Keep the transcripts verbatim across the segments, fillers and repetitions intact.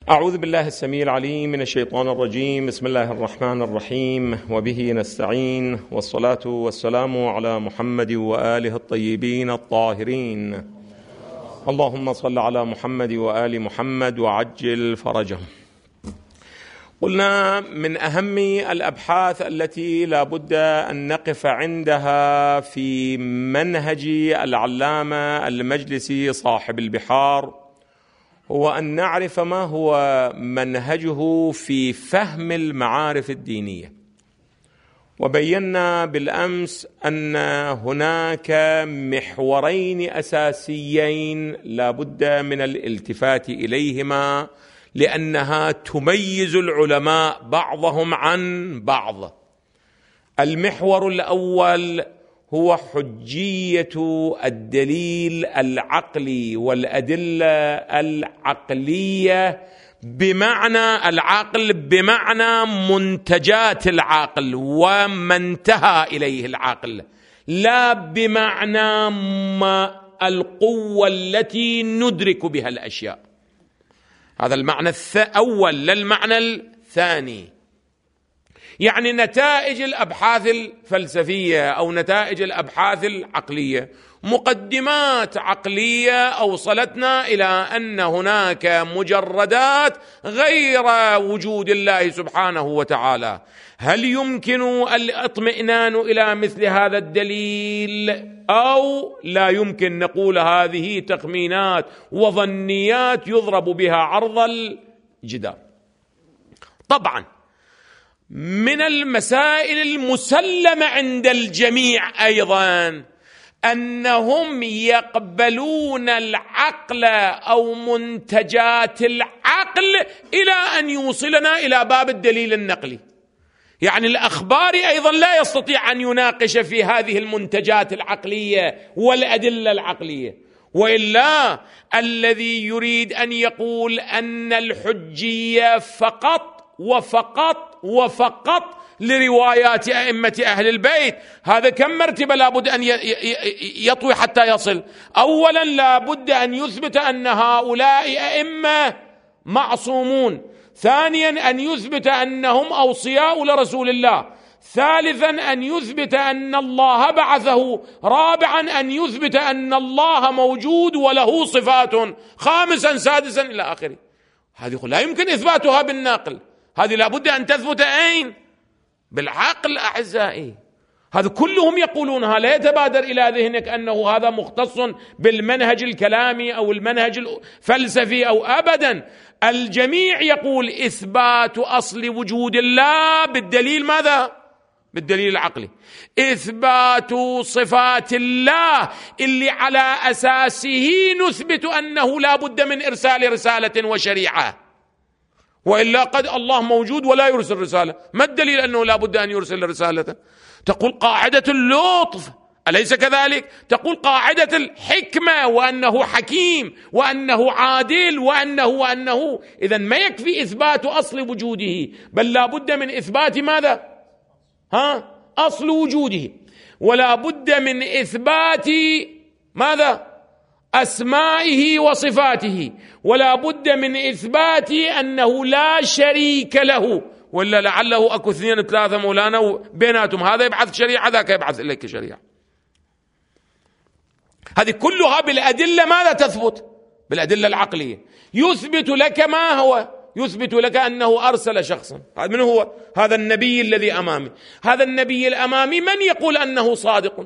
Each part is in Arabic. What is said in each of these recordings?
أعوذ بالله السميع العليم من الشيطان الرجيم. بسم الله الرحمن الرحيم، وبه نستعين، والصلاة والسلام على محمد وآله الطيبين الطاهرين. اللهم صل على محمد وآل محمد وعجل فرجهم. قلنا من أهم الأبحاث التي لا بد أن نقف عندها في منهج العلامة المجلسي صاحب البحار هو أن نعرف ما هو منهجه في فهم المعارف الدينية. وبينا بالأمس أن هناك محورين أساسيين لا بد من الالتفات إليهما، لأنها تميز العلماء بعضهم عن بعض. المحور الأول هو حجية الدليل العقلي والأدلة العقلية، بمعنى العقل بمعنى منتجات العقل وما انتهى إليه العقل، لا بمعنى ما القوة التي ندرك بها الأشياء. هذا المعنى الأول. للمعنى الثاني يعني نتائج الأبحاث الفلسفية أو نتائج الأبحاث العقلية، مقدمات عقلية أوصلتنا إلى أن هناك مجردات غير وجود الله سبحانه وتعالى. هل يمكن الاطمئنان إلى مثل هذا الدليل أو لا يمكن؟ نقول هذه تخمينات وظنيات يضرب بها عرض الجدار. طبعا من المسائل المسلمة عند الجميع أيضا أنهم يقبلون العقل أو منتجات العقل إلى أن يوصلنا إلى باب الدليل النقلي. يعني الأخباري أيضا لا يستطيع أن يناقش في هذه المنتجات العقلية والأدلة العقلية، وإلا الذي يريد أن يقول أن الحجية فقط وفقط وفقط لروايات أئمة أهل البيت، هذا كم مرتبة لابد أن يطوي حتى يصل؟ أولا لابد أن يثبت أن هؤلاء أئمة معصومون، ثانيا أن يثبت أنهم أوصياء لرسول الله، ثالثا أن يثبت أن الله بعثه، رابعا أن يثبت أن الله موجود وله صفات، خامسا سادسا إلى آخره. هذه لا يمكن إثباتها بالنقل، هذه لابد أن تثبت أين؟ بالعقل أعزائي. هذا كلهم يقولونها، لا يتبادر إلى ذهنك أنه هذا مختص بالمنهج الكلامي أو المنهج الفلسفي أو أبدا. الجميع يقول إثبات أصل وجود الله بالدليل ماذا؟ بالدليل العقلي. إثبات صفات الله اللي على أساسه نثبت أنه لا بد من إرسال رسالة وشريعة، وإلا قد الله موجود ولا يرسل رسالة. ما الدليل أنه لا بد أن يرسل رسالة؟ تقول قاعدة اللطف، أليس كذلك؟ تقول قاعدة الحكمة وأنه حكيم وأنه عادل وأنه وأنه إذن ما يكفي إثبات أصل وجوده، بل لا بد من إثبات ماذا؟ ها؟ أصل وجوده، ولا بد من إثبات ماذا؟ أسمائه وصفاته، ولا بد من إثبات أنه لا شريك له، ولا لعله أكو اثنين ثلاثة مولانا بيناتهم، هذا يبعث شريعة ذاك يبعث إليك شريعة. هذه كلها بالأدلة ماذا تثبت؟ بالأدلة العقلية. يثبت لك ما هو؟ يثبت لك أنه أرسل شخصا. من هو؟ هذا النبي الذي أمامي. هذا النبي الأمامي من يقول أنه صادق؟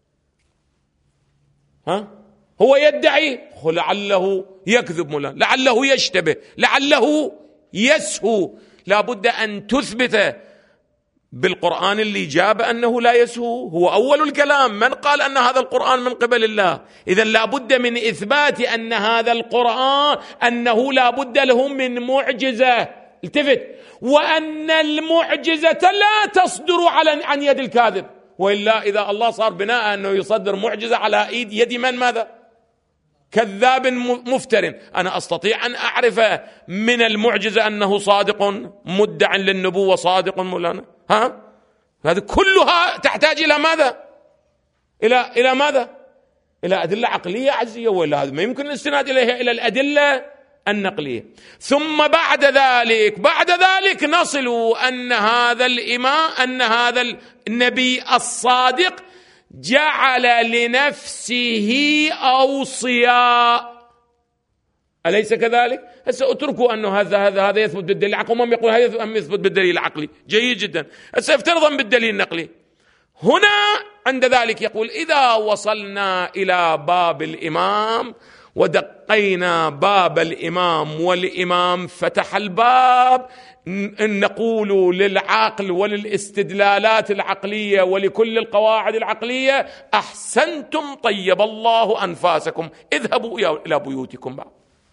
ها؟ هو يدعي، لعله يكذب، مولا لعله يشتبه، لعله يسهو. لا بد أن تثبت بالقرآن اللي جاب أنه لا يسهو، هو أول الكلام. من قال أن هذا القرآن من قبل الله؟ إذن لا بد من إثبات أن هذا القرآن أنه لا بد له من معجزة. التفت، وأن المعجزة لا تصدر عن يد الكاذب، وإلا إذا الله صار بناء أنه يصدر معجزة على يد يد من ماذا؟ كذاب مفتر. أنا أستطيع أن أعرف من المعجزة أنه صادق مدع للنبوة صادق مولانا؟ ها؟ هذه كلها تحتاج إلى ماذا؟ إلى إلى ماذا؟ إلى أدلة عقلية عزية، ولا هذا ما يمكن الاستناد إليها إلى الأدلة النقلية. ثم بعد ذلك بعد ذلك نصل أن هذا الإمام أن هذا النبي الصادق جعل لنفسه أوصياء، أليس كذلك؟ هسه اتركوا أنه هذا هذا هذا يثبت بالدليل العقلي، ومن يقول هذا يثبت بالدليل العقلي، جيد جدا. هسه افترضا بالدليل النقلي. هنا عند ذلك يقول إذا وصلنا إلى باب الإمام ودقينا باب الإمام والإمام فتح الباب، نقول للعقل وللاستدلالات العقلية ولكل القواعد العقلية: أحسنتم، طيب الله أنفاسكم، اذهبوا إلى بيوتكم بعد.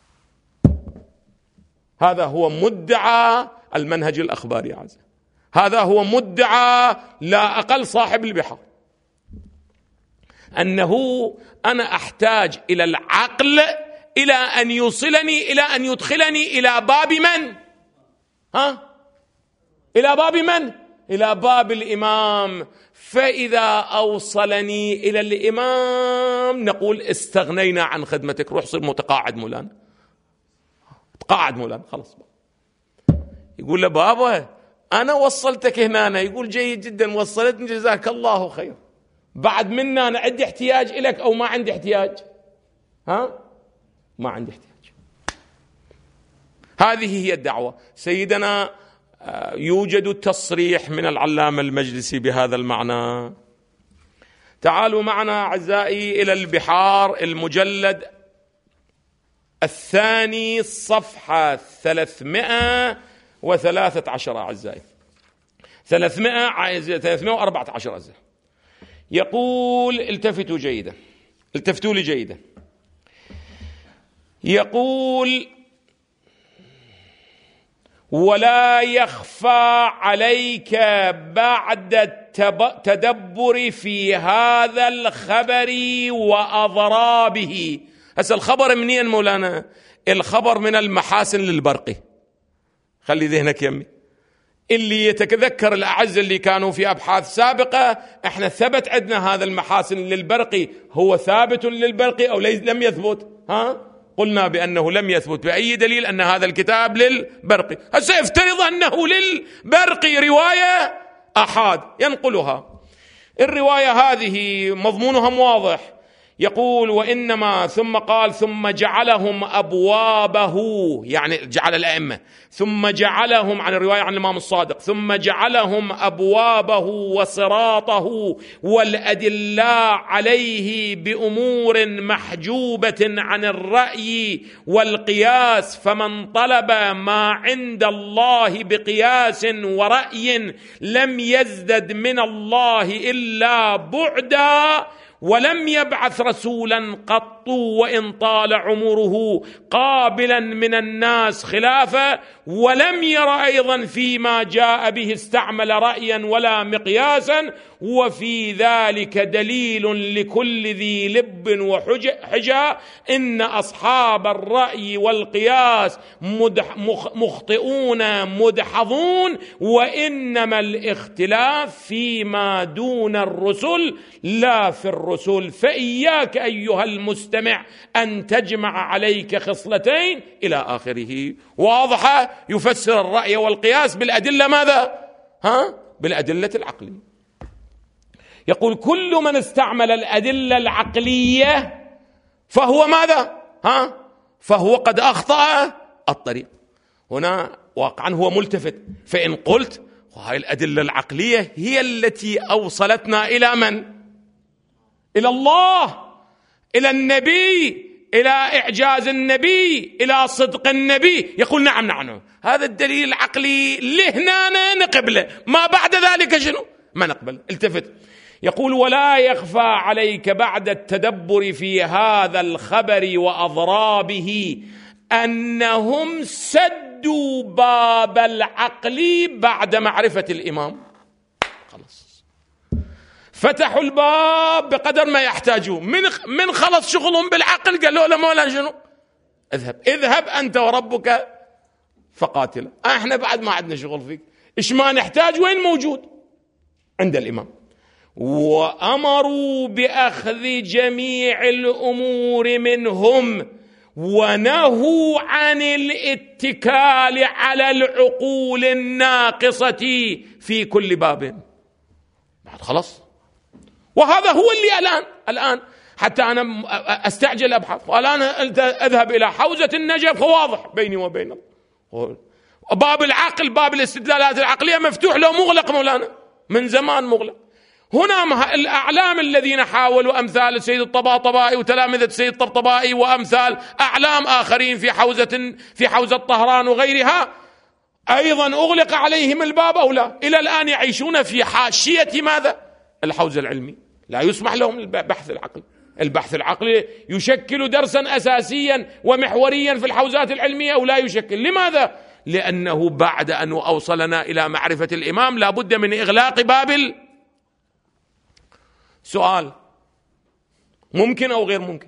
هذا هو مدعى المنهج الأخباري عز، هذا هو مدعى لا أقل صاحب البحار، أنه أنا أحتاج إلى العقل إلى أن يوصلني إلى أن يدخلني إلى باب من؟ ها؟ إلى باب من؟ إلى باب الإمام. فإذا أوصلني إلى الإمام نقول استغنينا عن خدمتك، روح صير متقاعد مولانا، تقاعد مولانا خلاص. يقول له بابا أنا وصلتك هنا، أنا يقول جيد جدا وصلتني جزاك الله خير، بعد منا أنا عندي احتياج إليك أو ما عندي احتياج؟ ها؟ ما عندي احتياج. هذه هي الدعوة. سيدنا يوجد تصريح من العلامة المجلسي بهذا المعنى. تعالوا معنا أعزائي إلى البحار المجلد الثاني صفحة ثلاثمائة وثلاثة عشر أعزائي، ثلاثمائة ثلاثمائة وأربعة عشر أعزائي. يقول التفتوا جيدا، التفتوا لي جيدا. يقول: ولا يخفى عليك بعد التدبر في هذا الخبر وأضرابه. هسه الخبر منين مولانا؟ الخبر من المحاسن للبرقي، خلي ذهنك يمي. اللي يتذكر الأعز اللي كانوا في أبحاث سابقة، احنا ثبت عندنا هذا المحاسن للبرقي، هو ثابت للبرقي أو لم يثبت؟ ها؟ قلنا بأنه لم يثبت. بأي دليل أن هذا الكتاب للبرقي؟ هسه افترض أنه للبرقي رواية أحاد ينقلها، الرواية هذه مضمونها واضح. يقول: وإنما، ثم قال: ثم جعلهم أبوابه، يعني جعل الأئمة، ثم جعلهم، عن الرواية عن الإمام الصادق، ثم جعلهم أبوابه وصراطه والأدلاء عليه بأمور محجوبة عن الرأي والقياس، فمن طلب ما عند الله بقياس ورأي لم يزدد من الله إلا بعدا، ولم يبعث رسولا قط وإن طال عمره قابلا من الناس خلافه، ولم ير أيضا فيما جاء به استعمل رأيا ولا مقياسا، وفي ذلك دليل لكل ذي لب وحجة إن أصحاب الرأي والقياس مخطئون مدحضون، وإنما الاختلاف فيما دون الرسل لا في الرسل، فإياك أيها المستمع أن تجمع عليك خصلتين إلى آخره. واضحة؟ يفسر الرأي والقياس بالأدلة ماذا؟ ها؟ بالأدلة العقلية. يقول: كل من استعمل الأدلة العقلية فهو ماذا؟ ها؟ فهو قد أخطأ الطريق. هنا واقعا هو ملتفت. فإن قلت وهي الأدلة العقلية هي التي أوصلتنا إلى من؟ إلى الله، إلى النبي، إلى إعجاز النبي، إلى صدق النبي. يقول: نعم نعم، هذا الدليل العقلي لهنا نقبله، ما بعد ذلك شنو؟ ما نقبل. التفت. يقول: ولا يخفى عليك بعد التدبر في هذا الخبر وأضرابه أنهم سدوا باب العقل بعد معرفة الإمام. خلاص، فتحوا الباب بقدر ما يحتاجون. من من خلص شغلهم بالعقل قالوا له: مولا شنو؟ اذهب اذهب أنت وربك فقاتل، احنا بعد ما عندنا شغل فيك. ايش ما نحتاج؟ وين موجود؟ عند الإمام. وأمروا بأخذ جميع الأمور منهم ونهوا عن الاتكال على العقول الناقصة في كل باب. بعد خلاص. وهذا هو اللي الآن الآن حتى أنا أستعجل أبحث، والآن أذهب إلى حوزة النجف واضح بيني وبين باب العقل، باب الاستدلالات العقلية مفتوح له مغلق مولانا من زمان مغلق. هنا الأعلام الذين حاولوا أمثال السيد الطباطبائي وتلامذة السيد الطبطبائي وأمثال أعلام آخرين في حوزة في حوزة طهران وغيرها أيضا أغلق عليهم الباب أو لا، إلى الآن يعيشون في حاشية ماذا؟ الحوزة العلمي، لا يسمح لهم البحث العقلي. البحث العقلي يشكل درسا أساسيا ومحوريا في الحوزات العلمية أو لا يشكل. لماذا؟ لأنه بعد أن أوصلنا إلى معرفة الإمام لا بد من إغلاق باب. سؤال: ممكن أو غير ممكن؟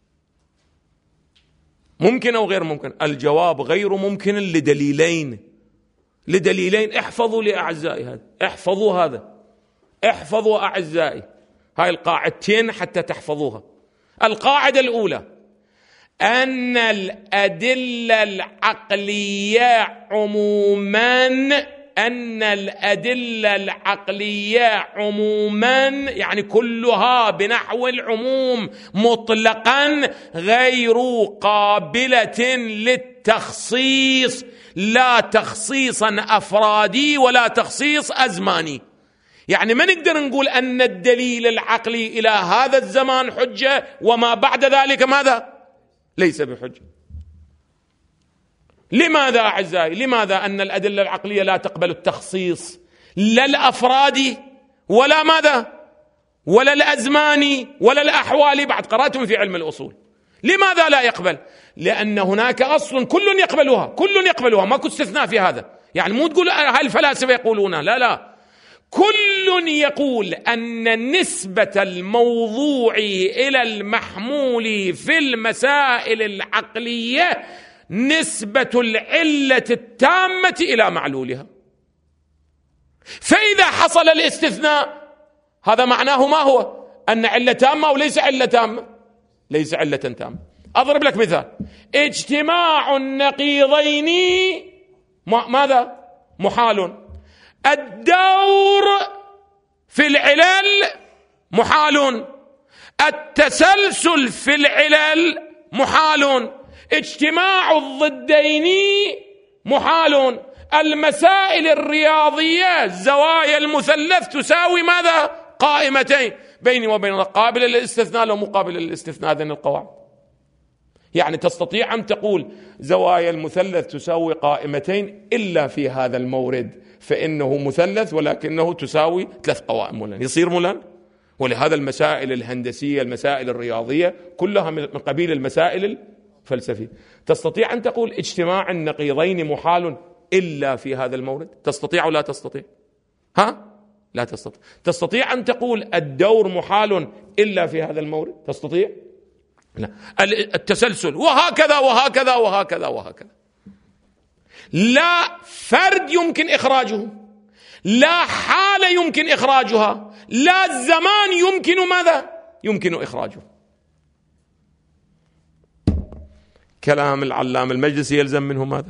ممكن أو غير ممكن؟ الجواب غير ممكن لدليلين لدليلين احفظوا لأعزائي هذا، احفظوا هذا، احفظوا أعزائي هاي القاعدتين حتى تحفظوها. القاعدة الأولى: أن الأدلة العقلية عموما أن الأدلة العقلية عموما يعني كلها بنحو العموم مطلقا غير قابلة للتخصيص، لا تخصيصا أفرادي ولا تخصيص أزماني. يعني ما نقدر نقول أن الدليل العقلي إلى هذا الزمان حجة وما بعد ذلك ماذا؟ ليس بحجة. لماذا أعزائي؟ لماذا أن الأدلة العقلية لا تقبل التخصيص لا الأفرادي ولا ماذا؟ ولا الأزماني ولا الأحوالي؟ بعد قرأتم في علم الأصول. لماذا لا يقبل؟ لأن هناك أصل كل يقبلها، كل يقبلها، ماكو استثناء في هذا. يعني مو تقول هالفلاسفة يقولون، لا لا، كل يقول أن نسبة الموضوع إلى المحمول في المسائل العقلية نسبة العلة التامة إلى معلولها. فإذا حصل الاستثناء هذا معناه ما هو؟ أن علة تامة وليس علة تامة، ليس علة تامة. أضرب لك مثال: اجتماع النقيضين ماذا؟ محال. الدور في العلل محال، التسلسل في العلل محال، اجتماع الضدين محال، المسائل الرياضية زوايا المثلث تساوي ماذا؟ قائمتين. بيني وبين الله قابلة للاستثناء لو مقابل للاستثناء هذين القواعد. يعني تستطيع أن تقول زوايا المثلث تساوي قائمتين إلا في هذا المورد فإنه مثلث ولكنه تساوي ثلاث قوائم مولانا، يصير مولانا. ولهذا المسائل الهندسية المسائل الرياضية كلها من قبيل المسائل الفلسفية. تستطيع أن تقول اجتماع النقيضين محال إلا في هذا المورد؟ تستطيع ولا تستطيع؟ ها؟ لا تستطيع. تستطيع أن تقول الدور محال إلا في هذا المورد؟ تستطيع؟ لا. التسلسل وهكذا وهكذا وهكذا وهكذا. لا فرد يمكن إخراجه، لا حالة يمكن إخراجها، لا زمان يمكن ماذا؟ يمكن إخراجه. كلام العلامة المجلسي يلزم منه ماذا؟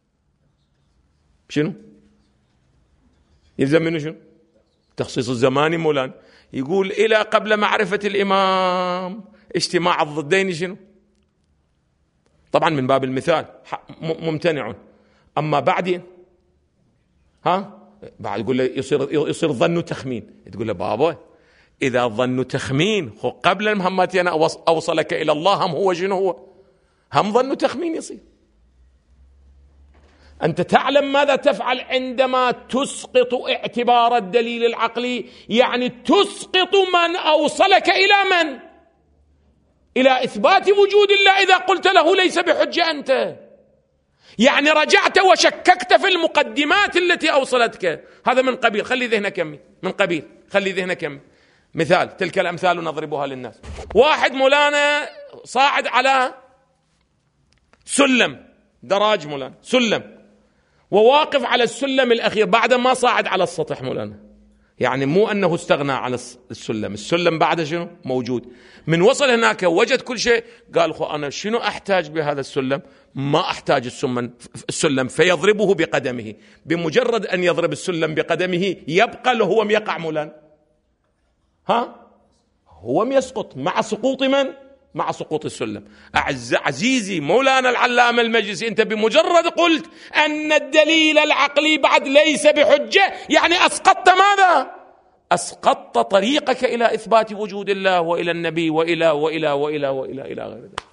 شنو؟ يلزم منه شنو؟ تخصيص الزماني مولانا. يقول إلى قبل معرفة الإمام اجتماع الضدين شنو؟ طبعا من باب المثال ممتنع، أما بعدين ها بعد يقول له يصير يصير ظن تخمين. تقول له بابا إذا ظن تخمين خو قبل المهمات أنا أوصلك إلى الله هم هو شنو هو؟ هم ظن تخمين يصير. أنت تعلم ماذا تفعل عندما تسقط اعتبار الدليل العقلي؟ يعني تسقط من أوصلك إلى من؟ إلى إثبات وجود الله إذا قلت له ليس بحجة أنت. يعني رجعت وشككت في المقدمات التي أوصلتك. هذا من قبيل خلي ذهنك يمي، من قبيل خلي ذهنك يمي. مثال، تلك الأمثال نضربها للناس. واحد مولانا صاعد على سلم دراج مولانا سلم، وواقف على السلم الأخير بعد ما صاعد على السطح مولانا. يعني مو أنه استغنى عن السلم، السلم بعد شنو موجود. من وصل هناك وجد كل شيء، قال خو أنا شنو أحتاج بهذا السلم؟ ما أحتاج السلم، فيضربه بقدمه. بمجرد أن يضرب السلم بقدمه يبقى له هو يقع مولانا، ها هو يسقط مع سقوط من؟ مع سقوط السلم. أعز عزيزي مولانا العلامة المجلسي، أنت بمجرد قلت أن الدليل العقلي بعد ليس بحجة، يعني أسقطت ماذا؟ أسقطت طريقك إلى إثبات وجود الله وإلى النبي وإلى وإلى وإلى وإلى إلى غير ذلك.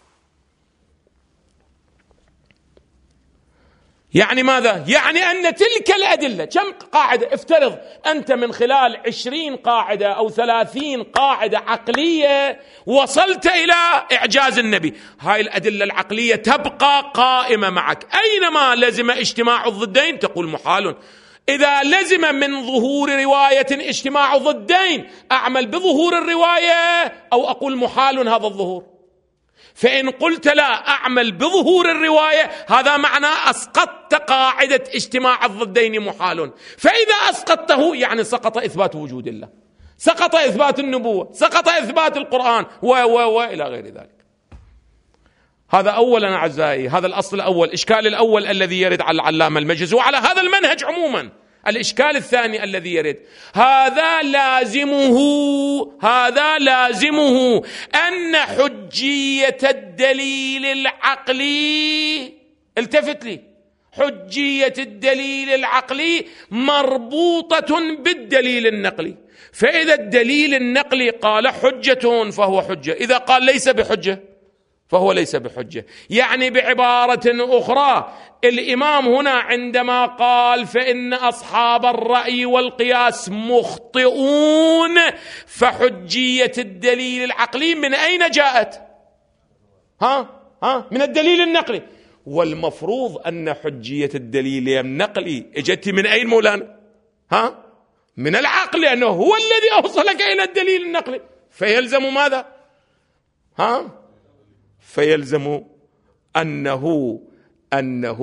يعني ماذا؟ يعني أن تلك الأدلة، كم قاعدة؟ افترض أنت من خلال عشرين قاعدة أو ثلاثين قاعدة عقلية وصلت إلى إعجاز النبي، هاي الأدلة العقلية تبقى قائمة معك أينما لزم اجتماع الضدين تقول محال. إذا لزم من ظهور رواية اجتماع ضدين أعمل بظهور الرواية أو أقول محال هذا الظهور. فإن قلت لا أعمل بظهور الرواية هذا معناه أسقطت قاعدة اجتماع الضدين محال. فإذا أسقطته يعني سقط إثبات وجود الله، سقط إثبات النبوة، سقط إثبات القرآن و و و إلى غير ذلك. هذا أولا أعزائي، هذا الأصل الأول، الإشكال الأول الذي يرد على العلامة المجلسي وعلى هذا المنهج عموما. الإشكال الثاني الذي يرد، هذا لازمه هذا لازمه أن حجية الدليل العقلي، التفت لي، حجية الدليل العقلي مربوطة بالدليل النقلي. فإذا الدليل النقلي قال حجة فهو حجة، إذا قال ليس بحجة فهو ليس بحجة. يعني بعبارة أخرى، الإمام هنا عندما قال فإن أصحاب الرأي والقياس مخطئون، فحجية الدليل العقلي من أين جاءت؟ ها ها من الدليل النقلي. والمفروض أن حجية الدليل النقلي اجت من أين مولانا؟ ها من العقل، لأنه هو الذي أوصلك إلى الدليل النقلي. فيلزم ماذا؟ ها فيلزم أنه أنه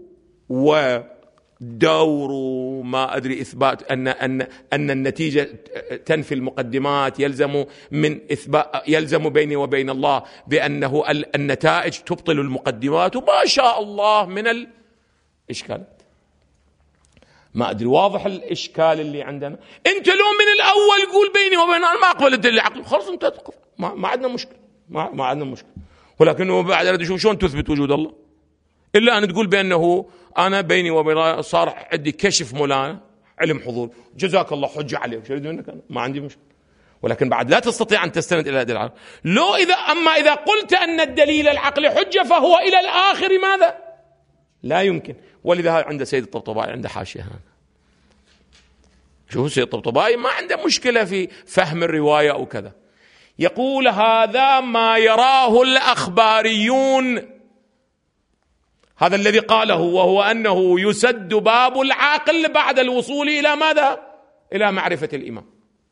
ودور ما أدري إثبات أن أن أن النتيجة تنفي المقدمات، يلزم من إثبات يلزم بيني وبين الله بأنه النتائج تبطل المقدمات، وما شاء الله من الإشكالات. ما أدري واضح الإشكال اللي عندنا. أنت لو من الأول قول بيني وبين أنا ما أقبل الدليل العقلي، خلاص أنت تقف، ما, ما عندنا مشكلة، ما, ما عندنا مشكلة. ولكنه بعد أريد أشوف شلون تثبت وجود الله، إلا أن تقول بأنه أنا بيني وبين صار عندي كشف مولانا علم حضور، جزاك الله حجة عليه، شو أريد منك أنا؟ ما عندي مشكلة. ولكن بعد لا تستطيع أن تستند إلى الدليل العقلي. لو إذا أما إذا قلت أن الدليل العقلي حجة فهو إلى الآخر ماذا؟ لا يمكن. ولذا عند سيد الطبطبائي عنده حاشية هنا. شوفوا سيد الطبطبائي ما عنده مشكلة في فهم الرواية أو كذا، يقول هذا ما يراه الأخباريون، هذا الذي قاله، وهو أنه يسد باب العقل بعد الوصول إلى ماذا؟ إلى معرفة الإمام.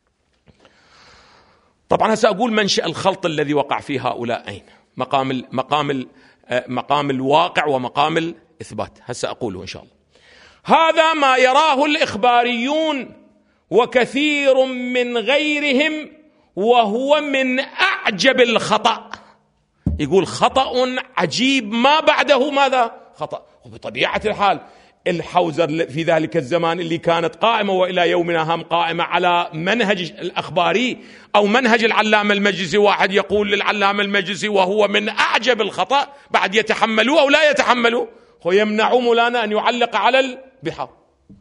طبعا سأقول منشأ الخلط الذي وقع فيه هؤلاء أين؟ مقام ال مقام ال مقام الواقع ومقام الإثبات، هسه أقوله إن شاء الله. هذا ما يراه الإخباريون وكثير من غيرهم، وهو من أعجب الخطأ. يقول خطأ عجيب ما بعده ماذا؟ خطأ. وبطبيعة الحال الحوزة في ذلك الزمان اللي كانت قائمة وإلى يومنا هم قائمة على منهج الأخباري أو منهج العلامة المجلسي، واحد يقول للعلامة المجلسي وهو من أعجب الخطأ، بعد يتحملوا أو لا يتحملوا، ويمنعوا مولانا أن يعلق على البحار.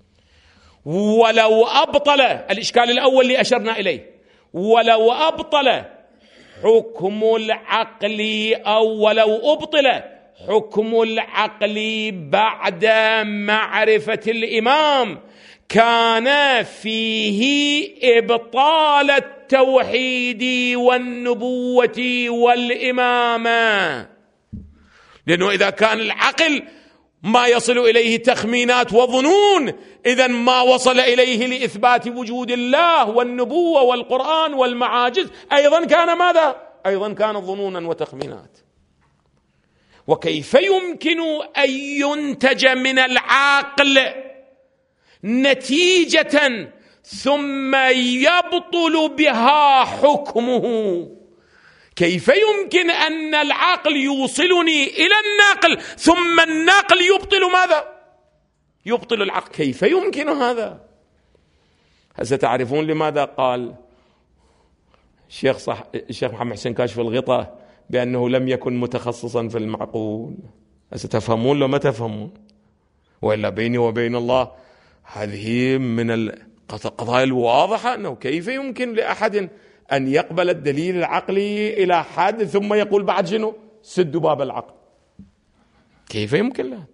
ولو أبطل الإشكال الأول اللي أشرنا إليه، ولو أبطل حكم العقل أو ولو أبطل حكم العقل بعد معرفة الإمام كان فيه إبطال التوحيد والنبوة والإمامة. لأنه إذا كان العقل ما يصل إليه تخمينات وظنون، إذن ما وصل إليه لإثبات وجود الله والنبوة والقرآن والمعاجز أيضا كان ماذا؟ أيضا كان ظنونا وتخمينات. وكيف يمكن أن ينتج من العقل نتيجة ثم يبطل بها حكمه. كيف يمكن أن العقل يوصلني إلى الناقل ثم الناقل يبطل ماذا؟ يبطل العقل، كيف يمكن هذا؟ ستعرفون لماذا قال الشيخ صح الشيخ محمد حسين كاشف الغطاء بأنه لم يكن متخصصا في المعقول. ستفهمون لو ما تفهمون، وإلا بيني وبين الله هذه من القضايا الواضحة، أنه كيف يمكن لأحد أن يقبل الدليل العقلي إلى حد ثم يقول بعد شنو؟ سدوا باب العقل. كيف يمكن له؟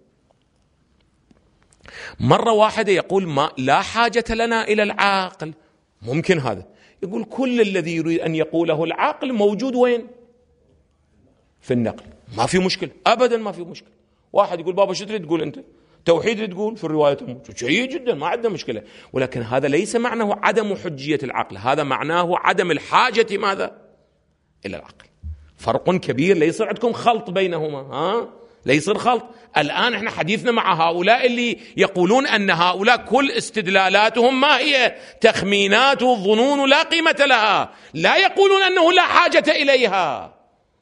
مرة واحدة يقول ما لا حاجة لنا إلى العقل، ممكن هذا. يقول كل الذي يريد أن يقوله العقل موجود وين؟ في النقل، ما في مشكلة أبدا، ما في مشكلة. واحد يقول بابا شو تريد تقول أنت؟ توحيد تقول في الرواية موجود، جيد جدا، ما عندنا مشكلة. ولكن هذا ليس معناه عدم حجية العقل، هذا معناه عدم الحاجة ماذا؟ إلى العقل. فرق كبير، لا يصير عندكم خلط بينهما، ها؟ لا يصير خلط. الآن احنا حديثنا مع هؤلاء اللي يقولون أن هؤلاء كل استدلالاتهم ما هي؟ تخمينات وظنون لا قيمة لها، لا يقولون أنه لا حاجة إليها.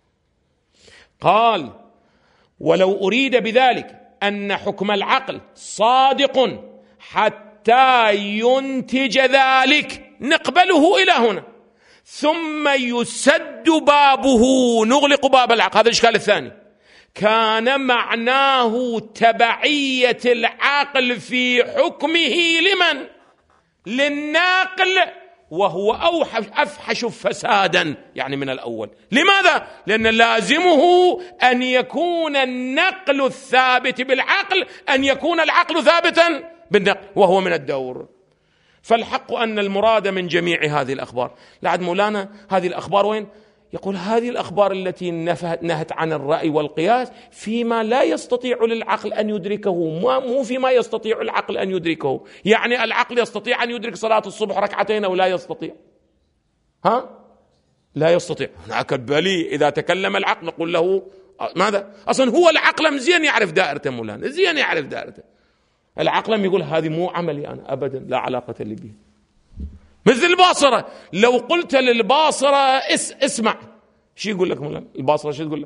قال ولو أريد بذلك أن حكم العقل صادق حتى ينتج ذلك نقبله إلى هنا، ثم يسد بابه، نغلق باب العقل. هذا الإشكال الثاني. كان معناه تبعية العقل في حكمه لمن؟ للناقل، وهو أوحش أفحش فسادا يعني من الأول. لماذا؟ لأن لازمه أن يكون النقل الثابت بالعقل أن يكون العقل ثابتا بالنقل، وهو من الدور. فالحق أن المراد من جميع هذه الأخبار، لعد مولانا هذه الأخبار وين؟ يقول هذه الأخبار التي نهت عن الرأي والقياس فيما لا يستطيع للعقل أن يدركه، مو فيما يستطيع العقل أن يدركه. يعني العقل يستطيع أن يدرك صلاة الصبح ركعتين أو لا يستطيع؟ ها؟ لا يستطيع. هناك بلي إذا تكلم العقل نقول له ماذا؟ أصلا هو العقل زين يعرف دائرته مولانا، زين يعرف دائرته. العقل يقول هذه مو عملي أنا أبدا، لا علاقة لي به. مثل الباصرة، لو قلت للباصرة اس اسمع، شو يقول لك مولانا؟ الباصرة شو تقول لك؟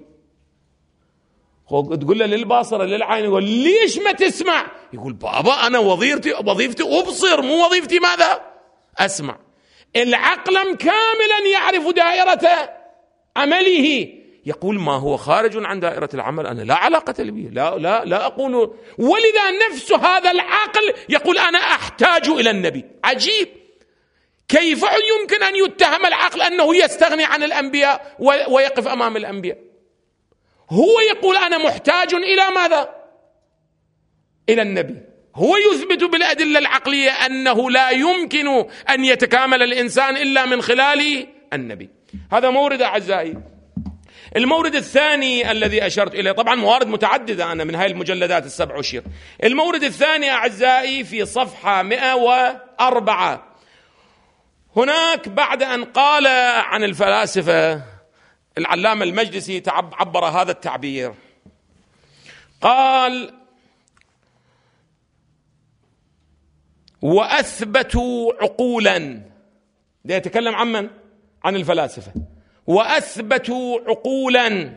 تقول له للباصرة للعين، يقول ليش ما تسمع؟ يقول بابا أنا وظيفتي وظيفتي أبصر، مو وظيفتي ماذا؟ أسمع. العقل كاملا يعرف دائرة عمله، يقول ما هو خارج عن دائرة العمل أنا لا علاقة لي به، لا لا لا أقول. ولذا نفس هذا العقل يقول أنا أحتاج إلى النبي. عجيب، كيف يمكن أن يتهم العقل أنه يستغني عن الأنبياء ويقف أمام الأنبياء؟ هو يقول أنا محتاج إلى ماذا؟ إلى النبي. هو يثبت بالأدلة العقلية أنه لا يمكن أن يتكامل الإنسان إلا من خلال النبي. هذا مورد أعزائي. المورد الثاني الذي أشرت إليه، طبعا موارد متعددة أنا من هاي المجلدات السبع وشير. المورد الثاني أعزائي في صفحة مئة وأربعة. هناك بعد أن قال عن الفلاسفة العلامة المجلسي عبر هذا التعبير، قال وأثبتوا عقولا، ده يتكلم عن من؟ عن الفلاسفة. وأثبتوا عقولا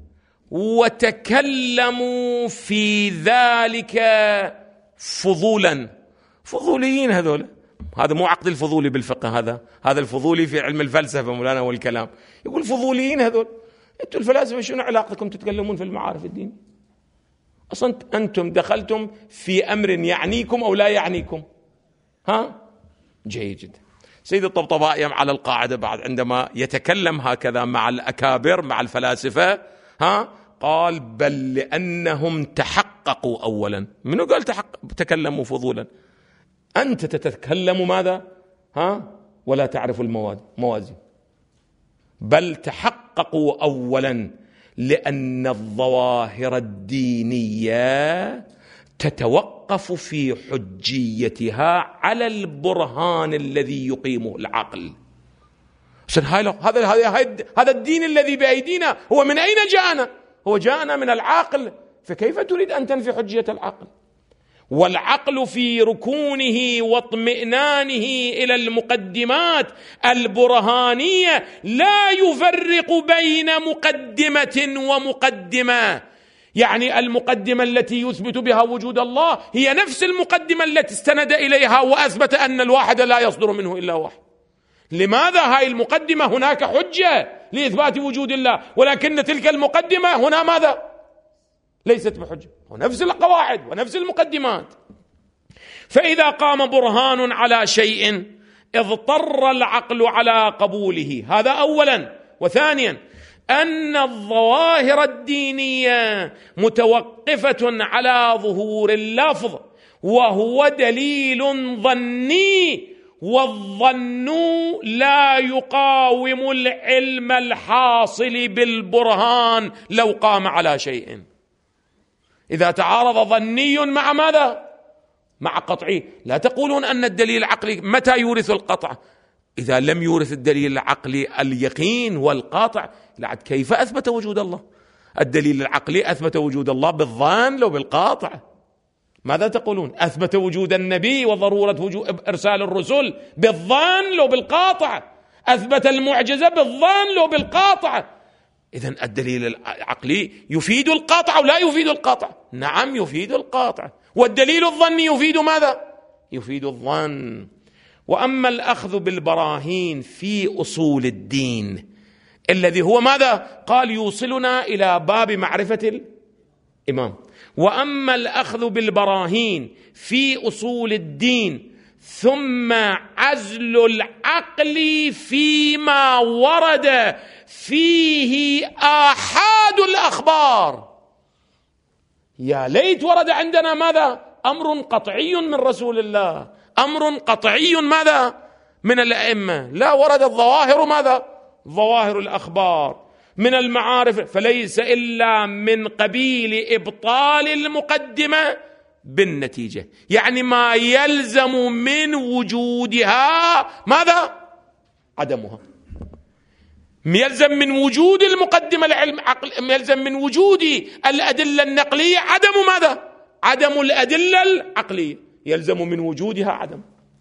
وتكلموا في ذلك فضولا. فضوليين هذول، هذا مو عقد الفضولي بالفقه، هذا هذا الفضولي في علم الفلسفة مولانا والكلام. يقول فضوليين هذول. انتم الفلاسفة شنو علاقتكم تتكلمون في المعارف الدين؟ اصلا انتم دخلتم في امر يعنيكم او لا يعنيكم. ها؟ جيد جدا. سيد الطبطبائي على القاعدة بعد عندما يتكلم هكذا مع الأكابر مع الفلاسفة، ها؟ قال بل لأنهم تحققوا أولا. منو قال تحقق؟ تكلموا فضولا. أنت تتكلم ماذا؟ ها؟ ولا تعرف المواد موازين. بل تحققوا أولا لأن الظواهر الدينية تتوقف في حجيتها على البرهان الذي يقيمه العقل. هذا هذا هذا الدين الذي بأيدينا هو من أين جاءنا؟ هو جاءنا من العقل، فكيف تريد أن تنفي حجية العقل؟ والعقل في ركونه واطمئنانه إلى المقدمات البرهانية لا يفرق بين مقدمة ومقدمة. يعني المقدمة التي يثبت بها وجود الله هي نفس المقدمة التي استند إليها وأثبت أن الواحد لا يصدر منه إلا واحد. لماذا هاي المقدمة هناك حجة لإثبات وجود الله، ولكن تلك المقدمة هنا ماذا؟ ليست بحجة. ونفس القواعد ونفس المقدمات. فإذا قام برهان على شيء اضطر العقل على قبوله، هذا أولا. وثانيا أن الظواهر الدينية متوقفة على ظهور اللفظ، وهو دليل ظني، والظن لا يقاوم العلم الحاصل بالبرهان لو قام على شيء. إذا تعارض ظني مع ماذا؟ مع قطعي. لا تقولون أن الدليل العقلي متى يورث القطع؟ إذا لم يورث الدليل العقلي اليقين والقاطع، لعد كيف أثبت وجود الله؟ الدليل العقلي أثبت وجود الله بالظن لو بالقاطع. ماذا تقولون؟ أثبت وجود النبي وضرورة وجود إرسال الرسل بالظن لو بالقاطع، أثبت المعجزة بالظن لو بالقاطع. إذن الدليل العقلي يفيد القاطع ولا يفيد القاطع؟ نعم يفيد القاطع. والدليل الظني يفيد ماذا؟ يفيد الظن. وأما الأخذ بالبراهين في أصول الدين الذي هو ماذا؟ قال يوصلنا إلى باب معرفة الإمام. وأما الأخذ بالبراهين في أصول الدين ثم عزل العقل فيما ورد فيه آحاد الأخبار. يا ليت ورد عندنا ماذا؟ أمر قطعي من رسول الله، أمر قطعي ماذا؟ من الأئمة. لا، ورد الظواهر ماذا؟ ظواهر الأخبار من المعارف، فليس إلا من قبيل إبطال المقدمة بالنتيجة. يعني ما يلزم من وجودها ماذا؟ عدمها. يلزم من وجود المقدمة العلم عقل، يلزم من وجود الأدلة النقلية عدم ماذا؟ عدم الأدلة العقلية. يلزم من وجودها عدم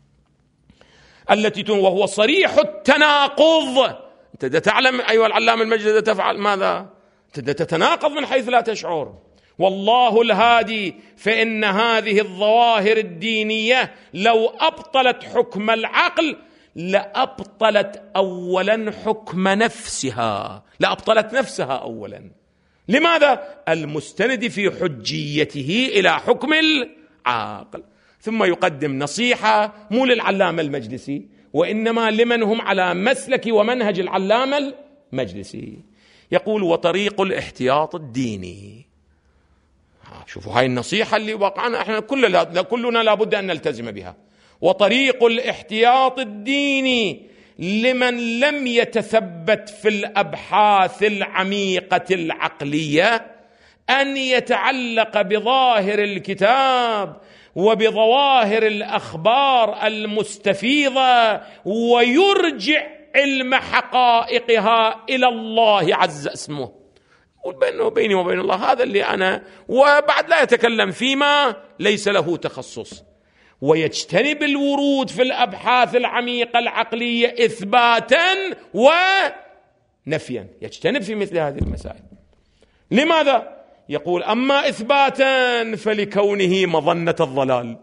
التي وهو صريح التناقض. أنت تعلم أيها العلامة المجلد تفعل ماذا؟ تتناقض من حيث لا تشعر. والله الهادي، فإن هذه الظواهر الدينية لو أبطلت حكم العقل لأبطلت أولا حكم نفسها، لأبطلت نفسها أولا. لماذا؟ المستند في حجيته إلى حكم العقل. ثم يقدم نصيحة مو للعلامة المجلسي، وإنما لمن هم على مسلك ومنهج العلامة المجلسي. يقول: وطريق الاحتياط الديني. شوفوا هاي النصيحة اللي وقعنا احنا كلنا كلنا لابد أن نلتزم بها. وطريق الاحتياط الديني لمن لم يتثبت في الأبحاث العميقة العقلية أن يتعلق بظاهر الكتاب وبظواهر الأخبار المستفيضة ويرجع علم حقائقها إلى الله عز اسمه. بينه وبيني وبين الله هذا اللي أنا، وبعد لا يتكلم فيما ليس له تخصص، ويجتنب الورود في الأبحاث العميقة العقلية إثباتا ونفيا، يجتنب في مثل هذه المسائل. لماذا؟ يقول: أما إثباتا فلكونه مظنة الضلال.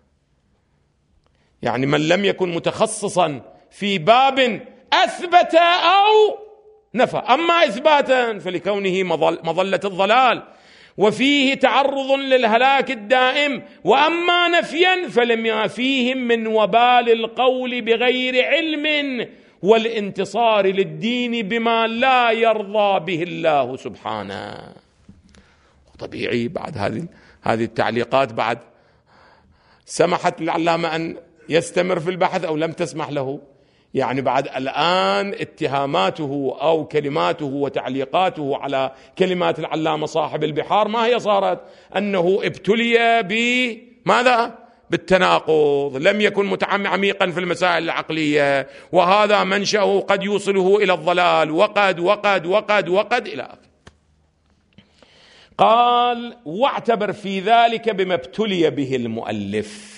يعني من لم يكن متخصصا في باب أثبت أو نفى. أما إثباتا فلكونه مظلة الضلال وفيه تعرض للهلاك الدائم. وأما نفيا فلما فيهم من وبال القول بغير علم والانتصار للدين بما لا يرضى به الله سبحانه. طبيعي بعد هذه هذه التعليقات بعد سمحت للعلامة أن يستمر في البحث أو لم تسمح له؟ يعني بعد الآن اتهاماته أو كلماته وتعليقاته على كلمات العلامة صاحب البحار ما هي صارت؟ أنه ابتلي بماذا؟ بالتناقض، لم يكن متعمقا عميقا في المسائل العقلية، وهذا منشأه قد يوصله إلى الضلال، وقد وقد وقد وقد إلى آخره. قال واعتبر في ذلك بما ابتلي به المؤلف.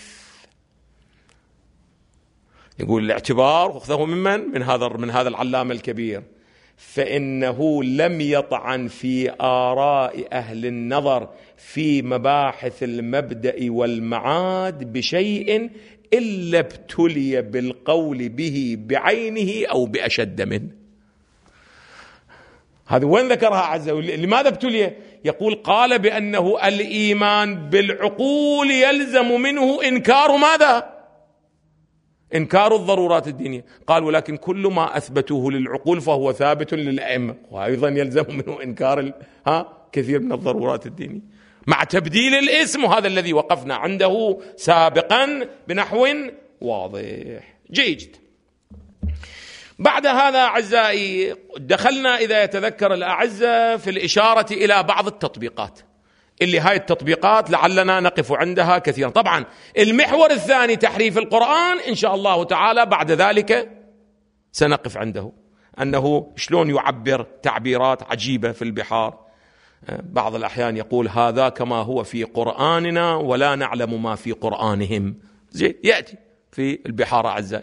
يقول الاعتبار واخذه ممن؟ من هذا من هذا العلامة الكبير، فإنه لم يطعن في آراء أهل النظر في مباحث المبدأ والمعاد بشيء إلا ابتلي بالقول به بعينه أو بأشد منه. هذا وين ذكرها عز وجل؟ لماذا ابتلي؟ يقول قال بأنه الإيمان بالعقول يلزم منه إنكار ماذا؟ إنكار الضرورات الدينية. قال ولكن كل ما أثبتوه للعقول فهو ثابت للأئمة، وأيضا يلزم منه إنكار ها كثير من الضرورات الدينية مع تبديل الاسم، وهذا الذي وقفنا عنده سابقا بنحو واضح. جيد. بعد هذا أعزائي دخلنا، إذا يتذكر الأعزة، في الإشارة إلى بعض التطبيقات اللي هاي التطبيقات لعلنا نقف عندها كثيرا. طبعا المحور الثاني تحريف القرآن إن شاء الله تعالى بعد ذلك سنقف عنده، أنه شلون يعبر تعبيرات عجيبة في البحار. بعض الأحيان يقول هذا كما هو في قرآننا ولا نعلم ما في قرآنهم. زين، يأتي في البحار أعزائي،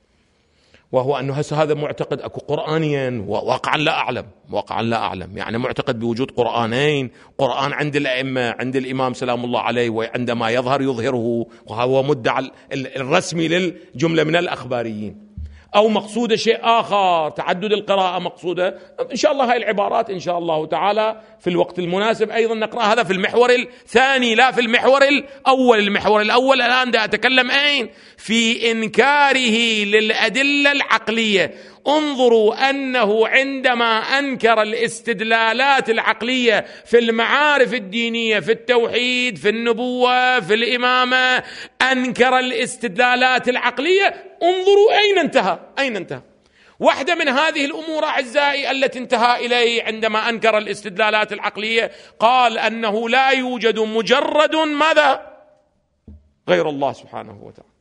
وهو أنه هذا معتقد أكو قرآنيا وواقعا لا أعلم، واقعا لا أعلم، يعني معتقد بوجود قرآنين، قرآن عند الأئمة، عند الإمام سلام الله عليه، وعندما يظهر يظهره، وهو مدعى الرسمي للجملة من الأخباريين، أو مقصودة شيء آخر، تعدد القراءة مقصودة. إن شاء الله هاي العبارات إن شاء الله تعالى في الوقت المناسب أيضا نقرأ هذا في المحور الثاني لا في المحور الأول. المحور الأول الآن دا أتكلم أين؟ في إنكاره للأدلة العقلية. انظروا أنه عندما أنكر الاستدلالات العقلية في المعارف الدينية، في التوحيد، في النبوة، في الإمامة، أنكر الاستدلالات العقلية. انظروا أين انتهى، أين انتهى. واحدة من هذه الأمور أعزائي التي انتهى إليه عندما أنكر الاستدلالات العقلية، قال أنه لا يوجد مجرد ماذا؟ غير الله سبحانه وتعالى.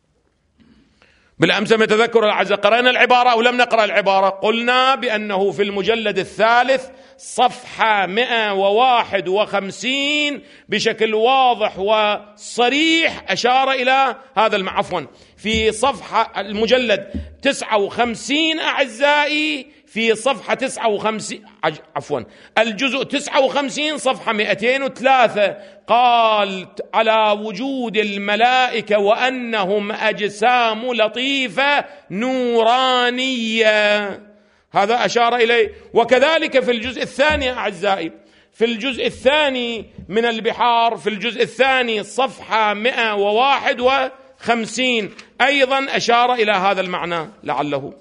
بالأمس يتذكر الأعزاء قرأنا العبارة أو لم نقرأ العبارة؟ قلنا بأنه في المجلد الثالث صفحة مئة وواحد وخمسين بشكل واضح وصريح أشار إلى هذا المعنى. عفوا، في صفحة المجلد تسعة وخمسين أعزائي، في صفحة تسعة وخمسين، عفوا الجزء تسعة وخمسين صفحة مئتين وثلاثة، قال على وجود الملائكة وأنهم أجسام لطيفة نورانية، هذا أشار إليه. وكذلك في الجزء الثاني أعزائي، في الجزء الثاني من البحار، في الجزء الثاني صفحة مئة وواحد وخمسين أيضا أشار إلى هذا المعنى لعله.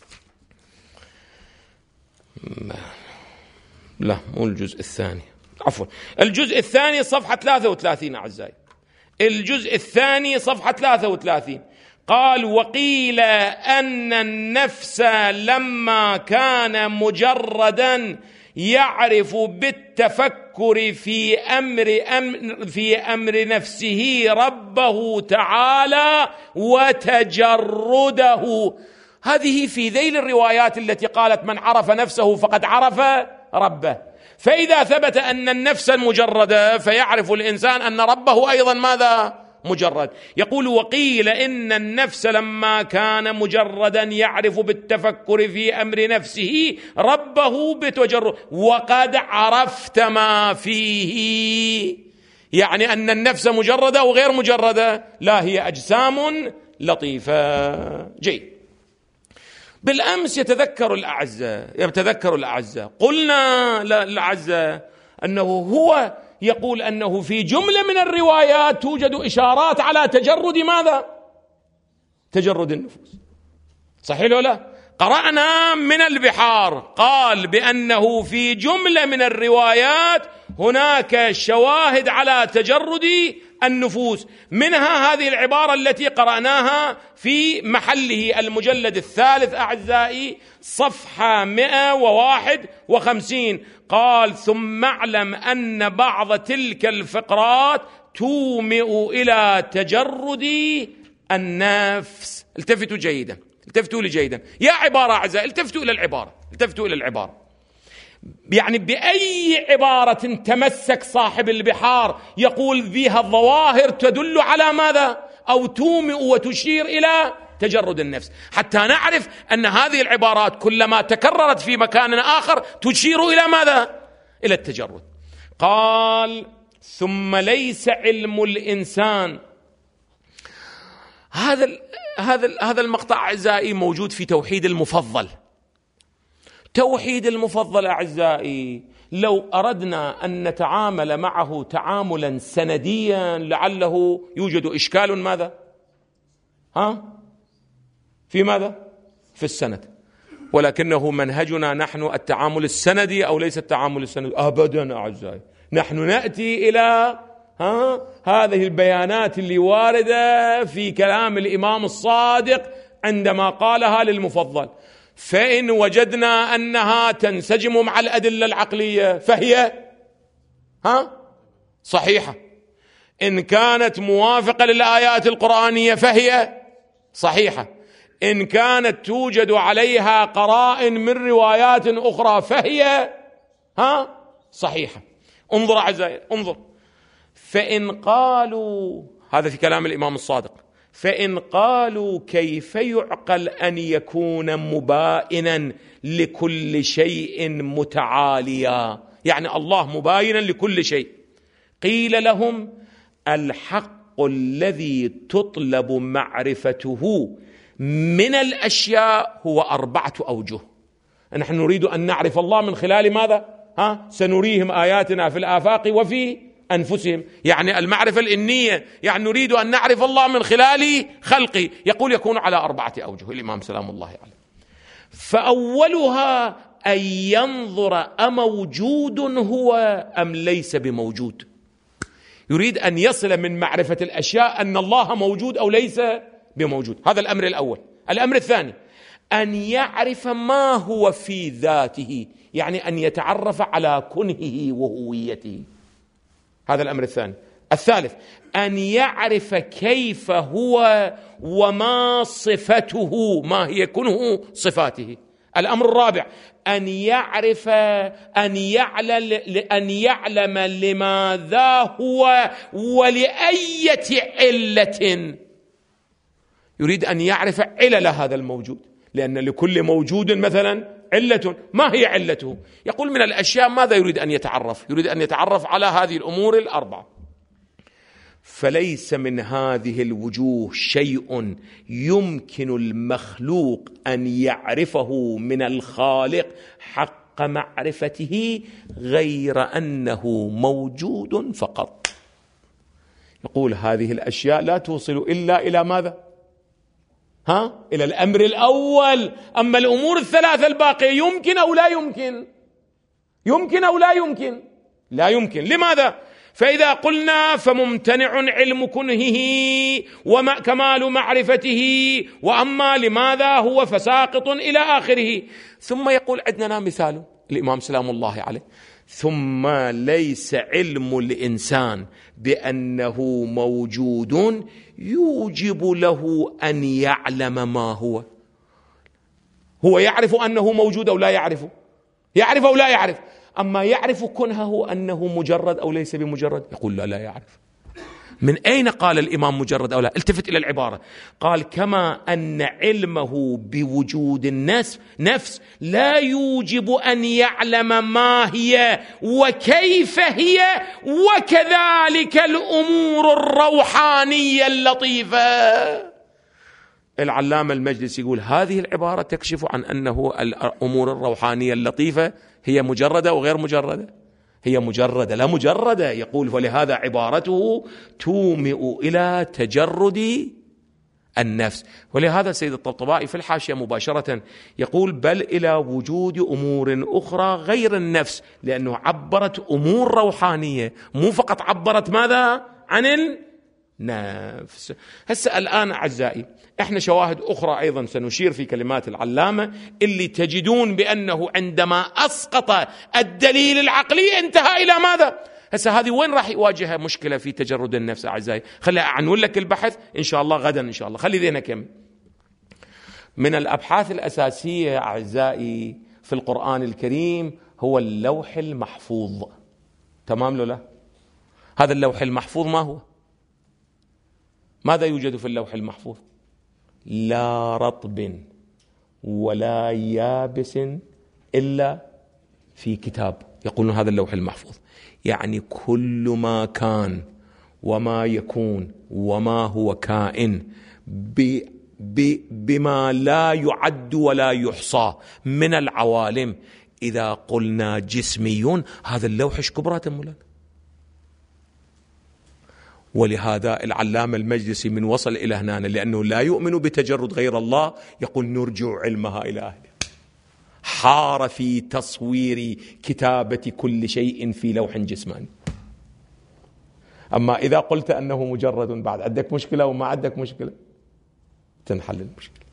لا، مو الجزء الثاني، عفوا الجزء الثاني صفحة ثلاثة وثلاثين أعزائي، الجزء الثاني صفحة ثلاثة وثلاثين، قال وقيل أن النفس لما كان مجردا يعرف بالتفكر في أمر, أمر في أمر نفسه ربه تعالى وتجرده. هذه في ذيل الروايات التي قالت من عرف نفسه فقد عرف ربه. فإذا ثبت أن النفس مجردة فيعرف الإنسان أن ربه أيضا ماذا؟ مجرد. يقول وقيل إن النفس لما كان مجردا يعرف بالتفكر في أمر نفسه ربه بتجرد وقد عرفت ما فيه، يعني أن النفس مجردة وغير مجردة، لا هي أجسام لطيفة. جيد. بالأمس يتذكر الأعزة يتذكر الأعزة قلنا للأعزة أنه هو يقول أنه في جملة من الروايات توجد إشارات على تجرد ماذا؟ تجرد النفوس. صحيح ولا لا؟ قرأنا من البحار قال بأنه في جملة من الروايات هناك شواهد على تجرد النفوس، منها هذه العبارة التي قرأناها في محله المجلد الثالث أعزائي صفحة مئة وواحد وخمسين، قال ثم اعلم أن بعض تلك الفقرات تومئ إلى تجرد النفس. التفتوا جيدا، التفتوا لي جيدا يا عبارة أعزائي، التفتوا إلى العبارة، التفتوا إلى العبارة. يعني بأي عبارة تمسك صاحب البحار يقول فيها الظواهر تدل على ماذا؟ أو تومئ وتشير إلى تجرد النفس، حتى نعرف أن هذه العبارات كلما تكررت في مكان آخر تشير إلى ماذا؟ إلى التجرد. قال ثم ليس علم الإنسان. هذا هذا هذا المقطع أعزائي موجود في توحيد المفضل. توحيد المفضل أعزائي لو أردنا أن نتعامل معه تعاملا سنديا لعله يوجد إشكال ماذا؟ ها؟ في ماذا؟ في السند. ولكنه منهجنا نحن التعامل السندي أو ليس التعامل السندي؟ أبدا أعزائي، نحن نأتي إلى ها هذه البيانات اللي واردة في كلام الإمام الصادق عندما قالها للمفضل، فإن وجدنا أنها تنسجم مع الأدلة العقلية فهي ها صحيحة، إن كانت موافقة للآيات القرآنية فهي صحيحة، إن كانت توجد عليها قرائن من روايات أخرى فهي ها صحيحة. انظر أعزائي، انظر. فإن قالوا، هذا في كلام الإمام الصادق، فإن قالوا كيف يعقل أن يكون مبائنا لكل شيء متعاليا، يعني الله مباينا لكل شيء، قيل لهم الحق الذي تطلب معرفته من الأشياء هو أربعة أوجه. نحن نريد أن نعرف الله من خلال ماذا؟ ها؟ سنريهم آياتنا في الآفاق وفي أنفسهم، يعني المعرفة الإنية، يعني نريد أن نعرف الله من خلال خلقه، يقول يكون على أربعة أوجه الإمام سلام الله عليه. فأولها أن ينظر أموجود هو أم ليس بموجود، يريد أن يصل من معرفة الأشياء أن الله موجود أو ليس بموجود، هذا الأمر الأول. الأمر الثاني أن يعرف ما هو في ذاته، يعني أن يتعرف على كنهه وهويته، هذا الأمر الثاني. الثالث أن يعرف كيف هو وما صفته، ما هي كنه صفاته. الأمر الرابع أن يعرف أن يعلم أن يعلم لماذا هو ولأية علة، يريد أن يعرف علل هذا الموجود، لأن لكل موجود مثلا علة، ما هي علته؟ يقول من الأشياء ماذا يريد أن يتعرف؟ يريد أن يتعرف على هذه الأمور الأربعة. فليس من هذه الوجوه شيء يمكن المخلوق أن يعرفه من الخالق حق معرفته غير أنه موجود فقط. يقول هذه الأشياء لا توصل إلا إلى ماذا؟ ها؟ إلى الأمر الأول. أما الأمور الثلاثة الباقية يمكن أو لا يمكن؟ يمكن أو لا يمكن؟ لا يمكن. لماذا؟ فإذا قلنا فممتنع علم كنهه وكمال معرفته، وأما لماذا هو فساقط إلى آخره. ثم يقول عندنا مثال الإمام سلام الله عليه، ثم ليس علم الإنسان بأنه موجود يوجب له أن يعلم ما هو. هو يعرف أنه موجود أو لا يعرف؟ يعرف أو لا يعرف؟ أما يعرف كنهه أنه مجرد أو ليس بمجرد؟ يقول لا لا يعرف. من أين قال الإمام مجرد أو لا؟ التفت إلى العبارة، قال كما أن علمه بوجود النفس نفس لا يوجب أن يعلم ما هي وكيف هي، وكذلك الأمور الروحانية اللطيفة. العلامة المجلسي يقول هذه العبارة تكشف عن أنه الأمور الروحانية اللطيفة هي مجردة وغير مجردة، هي مجردة لا مجردة. يقول ولهذا عبارته تومئ إلى تجرد النفس. ولهذا سيد الطبطبائي في الحاشية مباشرة يقول بل إلى وجود أمور أخرى غير النفس، لأنه عبرت أمور روحانية، مو فقط عبرت ماذا؟ عن النفس. هسه الآن أعزائي احنا شواهد أخرى أيضا سنشير في كلمات العلامة اللي تجدون بأنه عندما أسقط الدليل العقلي انتهى إلى ماذا؟ هسه هذه وين راح يواجهها مشكلة في تجرد النفس أعزائي؟ خلي أعنون لك البحث إن شاء الله غدا إن شاء الله. خلي ذينا كم من الأبحاث الأساسية أعزائي في القرآن الكريم هو اللوح المحفوظ. تمام لو لا؟ هذا اللوح المحفوظ ما هو؟ ماذا يوجد في اللوح المحفوظ؟ لا رطب ولا يابس إلا في كتاب. يقولون هذا اللوح المحفوظ، يعني كل ما كان وما يكون وما هو كائن ب ب بما لا يعد ولا يحصى من العوالم، إذا قلنا جسميون هذا اللوح ايش كبرات مولانا. ولهذا العلامة المجلسي من وصل إلى هنا لأنه لا يؤمن بتجرد غير الله يقول نرجع علمها إلى أهله. حار في تصوير كتابة كل شيء في لوح جسماني. أما إذا قلت أنه مجرد بعد عندك مشكلة وما عندك مشكلة تنحل المشكلة.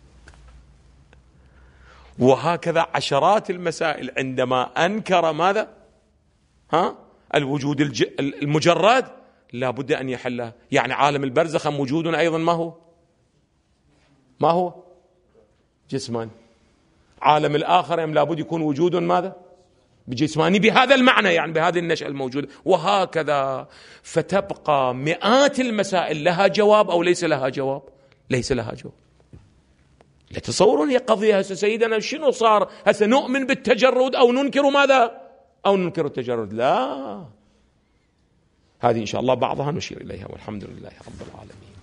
وهكذا عشرات المسائل عندما أنكر ماذا؟ ها؟ الوجود الج... المجرد لا بد أن يحلها. يعني عالم البرزخ موجود أيضا ما هو؟ ما هو؟ جسماني. عالم الآخر لا بد يكون وجود ماذا؟ بجسماني بهذا المعنى، يعني بهذه النشأة الموجودة. وهكذا فتبقى مئات المسائل لها جواب أو ليس لها جواب؟ ليس لها جواب. لا تصورون هي قضية هسه سيدنا شنو صار؟ هسه نؤمن بالتجرد أو ننكر ماذا؟ أو ننكر التجرد؟ لا، هذه إن شاء الله بعضها نشير إليها، والحمد لله رب العالمين.